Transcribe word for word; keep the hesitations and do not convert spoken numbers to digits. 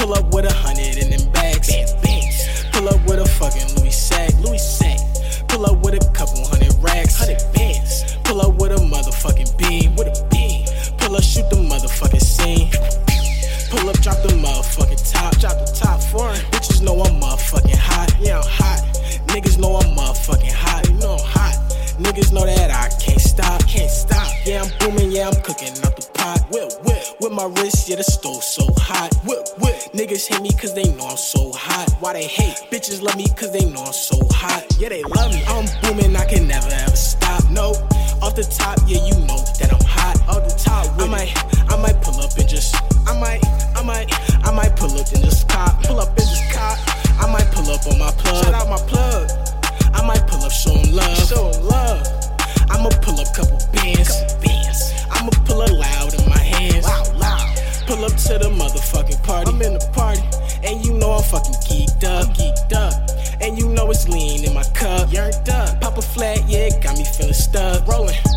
Pull up with a hundred in them bags. Pull up with a fucking Louis sack. Louis sack. Pull up with a couple hundred racks. Hundred bands. Pull up with a motherfucking beam. With a beam. Pull up, shoot the motherfucking scene. Pull up, drop the motherfucking top. Drop the top for it. Bitches know I'm motherfucking hot. Yeah, I'm hot. Niggas know I'm motherfucking hot. You know I'm hot. Niggas know that I can't stop. Can't stop. Yeah, I'm booming. Yeah, I'm cooking out the pot. Whip, whip. With my wrist, yeah, the stove so hot. Whip, whip. Niggas hate me cause they know I'm so hot. Why they hate? Bitches love me cause they know I'm so hot. Yeah, they love me. I'm booming, I can never ever stop. No, off the top, yeah, you know that I'm hot. Off the top, I might, I might pull up and just, I might, I might, I might pull up and just cop. Pull up and just cop. I might pull up on my plug. Shout out my plug. I might pull up, show 'em love. Show 'em love. I'ma pull up couple bands. Couple bands. I'ma pull it loud in my hands. Loud, loud. Pull up to the motherfucking party. I'm in the party, and you know I'm fucking geeked up, geeked up. And you know it's lean in my cup. Yearned up. Pop a flat, yeah, it got me feeling stuck. Rolling.